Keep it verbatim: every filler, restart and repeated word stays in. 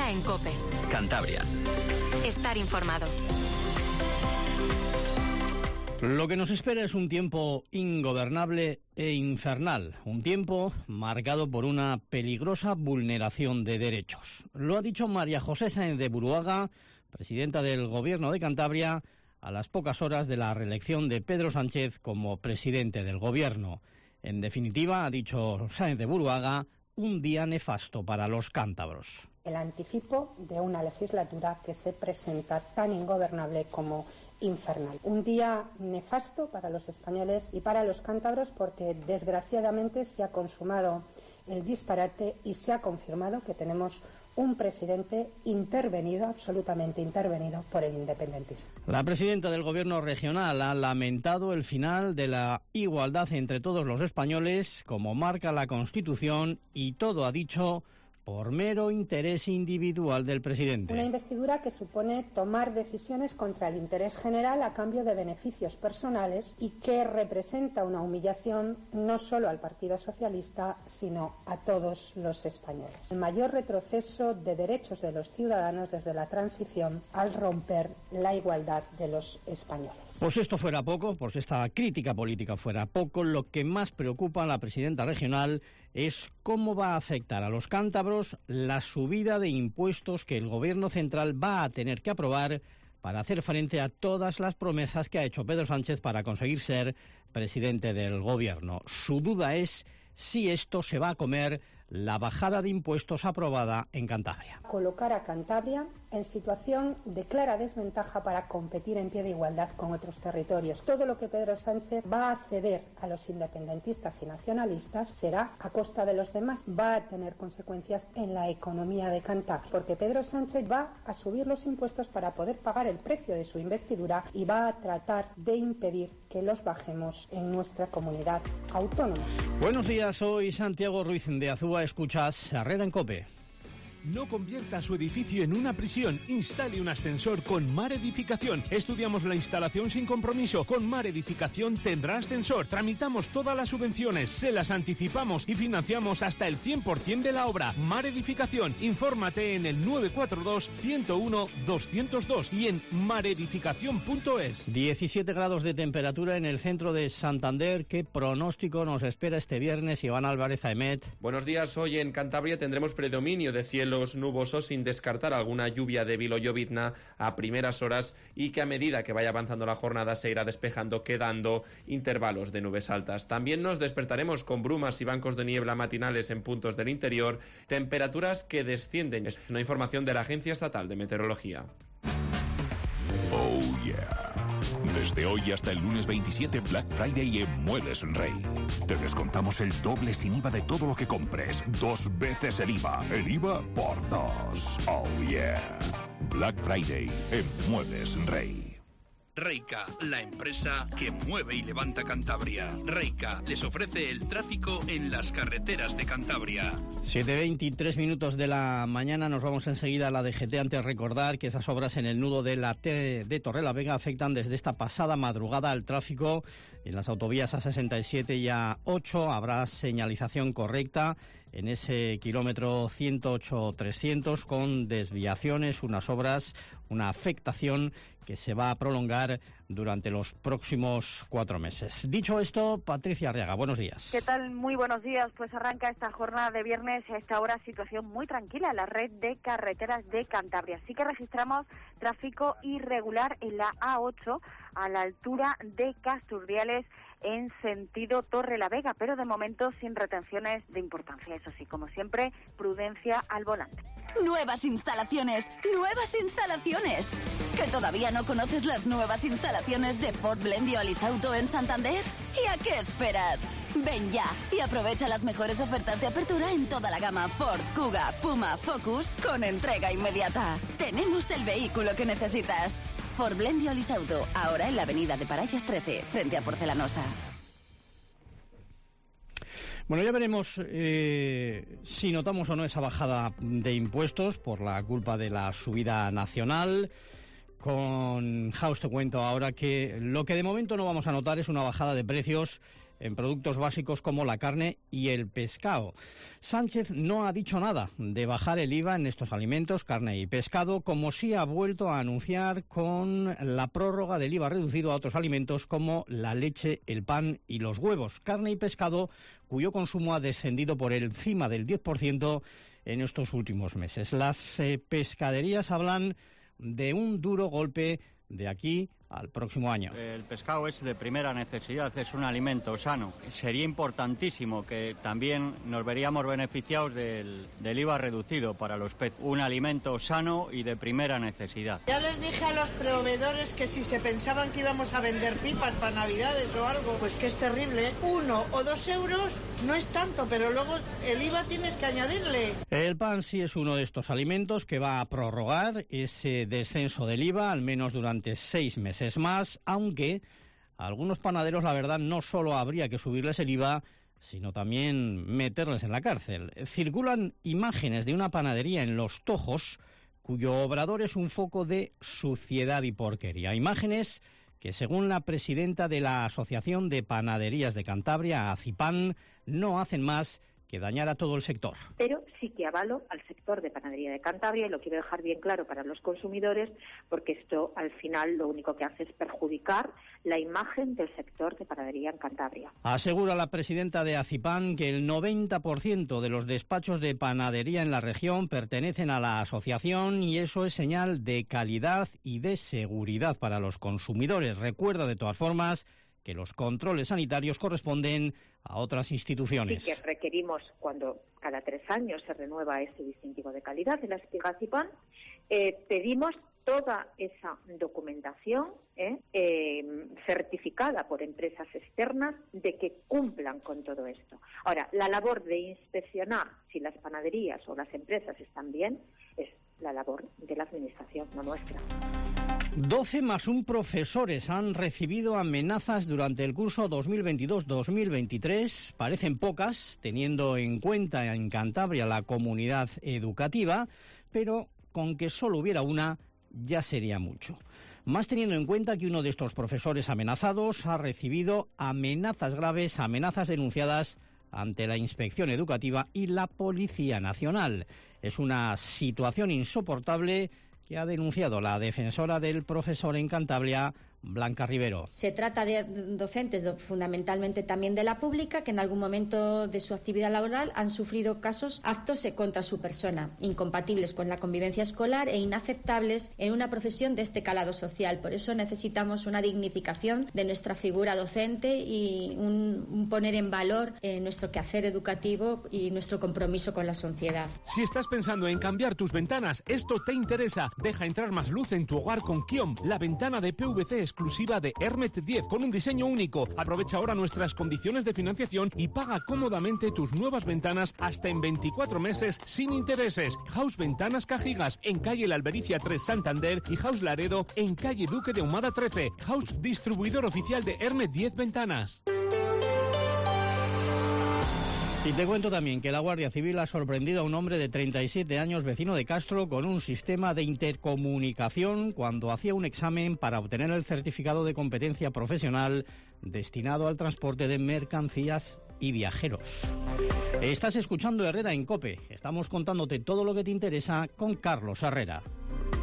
Herrera en COPE. Cantabria. Estar informado. Lo que nos espera es un tiempo ingobernable e infernal, un tiempo marcado por una peligrosa vulneración de derechos. Lo ha dicho María José Sáenz de Buruaga, presidenta del Gobierno de Cantabria, a las pocas horas de la reelección de Pedro Sánchez como presidente del Gobierno. En definitiva, ha dicho Sáenz de Buruaga, un día nefasto para los cántabros. El anticipo de una legislatura que se presenta tan ingobernable como infernal. Un día nefasto para los españoles y para los cántabros porque desgraciadamente se ha consumado el disparate y se ha confirmado que tenemos un presidente intervenido, absolutamente intervenido por el independentismo. La presidenta del Gobierno regional ha lamentado el final de la igualdad entre todos los españoles, como marca la Constitución, y todo, ha dicho, por mero interés individual del presidente. Una investidura que supone tomar decisiones contra el interés general a cambio de beneficios personales y que representa una humillación no solo al Partido Socialista, sino a todos los españoles. El mayor retroceso de derechos de los ciudadanos desde la transición al romper la igualdad de los españoles. Por si esto fuera poco, por si esta crítica política fuera poco, lo que más preocupa a la presidenta regional es cómo va a afectar a los cántabros la subida de impuestos que el Gobierno central va a tener que aprobar para hacer frente a todas las promesas que ha hecho Pedro Sánchez para conseguir ser presidente del Gobierno. Su duda es si esto se va a comer la bajada de impuestos aprobada en Cantabria. Colocar a Cantabria en situación de clara desventaja para competir en pie de igualdad con otros territorios. Todo lo que Pedro Sánchez va a ceder a los independentistas y nacionalistas será a costa de los demás. Va a tener consecuencias en la economía de Cantabria, porque Pedro Sánchez va a subir los impuestos para poder pagar el precio de su investidura y va a tratar de impedir que los bajemos en nuestra comunidad autónoma. Buenos días, soy Santiago Ruiz de Azúa. Escuchas Herrera en COPE. No convierta su edificio en una prisión. Instale un ascensor con Mar Edificación. Estudiamos la instalación sin compromiso. Con Mar Edificación tendrá ascensor. Tramitamos todas las subvenciones, se las anticipamos y financiamos hasta el cien por ciento de la obra. Mar Edificación. Infórmate en el nueve cuatro dos, ciento uno, doscientos dos y en maredificación punto es. diecisiete grados de temperatura en el centro de Santander. ¿Qué pronóstico nos espera este viernes? Iván Álvarez Aemet. Buenos días. Hoy en Cantabria tendremos predominio de cielo nubosos sin descartar alguna lluvia débil o llovizna a primeras horas y que a medida que vaya avanzando la jornada se irá despejando, quedando intervalos de nubes altas. También nos despertaremos con brumas y bancos de niebla matinales en puntos del interior, temperaturas que descienden. Es una información de la Agencia Estatal de Meteorología. Oh yeah. Desde hoy hasta el lunes veintisiete, Black Friday en Muebles Rey. Te descontamos el doble sin I V A de todo lo que compres. Dos veces el I V A. El I V A por dos. Oh yeah. Black Friday en Muebles Rey. Reica, la empresa que mueve y levanta Cantabria. Reica les ofrece el tráfico en las carreteras de Cantabria. siete veintitrés minutos de la mañana, nos vamos enseguida a la D G T. Antes recordar que esas obras en el nudo de la T de Torrelavega afectan desde esta pasada madrugada al tráfico en las autovías A sesenta y siete y A ocho. Habrá señalización correcta en ese kilómetro ciento ocho trescientos con desviaciones, unas obras, una afectación que se va a prolongar durante los próximos cuatro meses. Dicho esto, Patricia Arriaga, buenos días. ¿Qué tal? Muy buenos días. Pues arranca esta jornada de viernes a esta hora situación muy tranquila en la red de carreteras de Cantabria. Sí que registramos tráfico irregular en la A ocho a la altura de Casturdiales en sentido Torrelavega, pero de momento sin retenciones de importancia. Eso sí, como siempre, prudencia al volante. Nuevas instalaciones, nuevas instalaciones. ¿Que todavía no conoces las nuevas instalaciones de Ford Blendio Alisauto en Santander? ¿Y a qué esperas? Ven ya y aprovecha las mejores ofertas de apertura en toda la gama Ford, Kuga, Puma, Focus con entrega inmediata. Tenemos el vehículo que necesitas. Ford Blendio Alisauto, ahora en la avenida de Parayas trece, frente a Porcelanosa. Bueno, ya veremos eh, si notamos o no esa bajada de impuestos por la culpa de la subida nacional. Con House te cuento ahora que lo que de momento no vamos a notar es una bajada de precios en productos básicos como la carne y el pescado. Sánchez no ha dicho nada de bajar el I V A en estos alimentos, carne y pescado, como sí ha vuelto a anunciar con la prórroga del I V A reducido a otros alimentos como la leche, el pan y los huevos. Carne y pescado cuyo consumo ha descendido por encima del diez por ciento en estos últimos meses. Las eh, pescaderías hablan de un duro golpe de aquí al próximo año. El pescado es de primera necesidad, es un alimento sano. Sería importantísimo que también nos veríamos beneficiados del, del I V A reducido para los peces. Un alimento sano y de primera necesidad. Ya les dije a los proveedores que si se pensaban que íbamos a vender pipas para Navidades o algo, pues que es terrible. Uno o dos euros no es tanto, pero luego el I V A tienes que añadirle. El pan sí es uno de estos alimentos que va a prorrogar ese descenso del I V A, al menos durante seis meses más, aunque a algunos panaderos, la verdad, no solo habría que subirles el I V A, sino también meterles en la cárcel. Circulan imágenes de una panadería en Los Tojos, cuyo obrador es un foco de suciedad y porquería. Imágenes que, según la presidenta de la Asociación de Panaderías de Cantabria, ACIPAN, no hacen más que dañar a todo el sector. Pero sí que avalo al sector de panadería de Cantabria y lo quiero dejar bien claro para los consumidores, porque esto al final lo único que hace es perjudicar la imagen del sector de panadería en Cantabria. Asegura la presidenta de ACIPAN que el noventa por ciento de los despachos de panadería en la región pertenecen a la asociación y eso es señal de calidad y de seguridad para los consumidores. Recuerda de todas formas que los controles sanitarios corresponden a otras instituciones. Sí que requerimos, cuando cada tres años se renueva este distintivo de calidad de la ACIPAN, eh, pedimos toda esa documentación eh, eh, certificada por empresas externas de que cumplan con todo esto. Ahora, la labor de inspeccionar si las panaderías o las empresas están bien es la labor de la Administración, no nuestra. doce más un profesores han recibido amenazas durante el curso dos mil veintidós dos mil veintitrés. Parecen pocas, teniendo en cuenta en Cantabria la comunidad educativa, pero con que solo hubiera una ya sería mucho. Más teniendo en cuenta que uno de estos profesores amenazados ha recibido amenazas graves, amenazas denunciadas ante la Inspección Educativa y la Policía Nacional. Es una situación insoportable que ha denunciado la defensora del profesor en Cantabria, Blanca Rivero. Se trata de docentes do, fundamentalmente también de la pública que en algún momento de su actividad laboral han sufrido casos, actos contra su persona, incompatibles con la convivencia escolar e inaceptables en una profesión de este calado social. Por eso necesitamos una dignificación de nuestra figura docente y un, un poner en valor eh, nuestro quehacer educativo y nuestro compromiso con la sociedad. Si estás pensando en cambiar tus ventanas, esto te interesa. Deja entrar más luz en tu hogar con Kiom, la ventana de P V C exclusiva de Hermet diez con un diseño único. Aprovecha ahora nuestras condiciones de financiación y paga cómodamente tus nuevas ventanas hasta en veinticuatro meses sin intereses. House Ventanas Cajigas en calle La Albericia tres Santander y House Laredo en calle Duque de Ahumada trece. House distribuidor oficial de Hermet diez Ventanas. Y te cuento también que la Guardia Civil ha sorprendido a un hombre de treinta y siete años, vecino de Castro, con un sistema de intercomunicación cuando hacía un examen para obtener el certificado de competencia profesional destinado al transporte de mercancías y viajeros. Estás escuchando Herrera en COPE. Estamos contándote todo lo que te interesa con Carlos Herrera.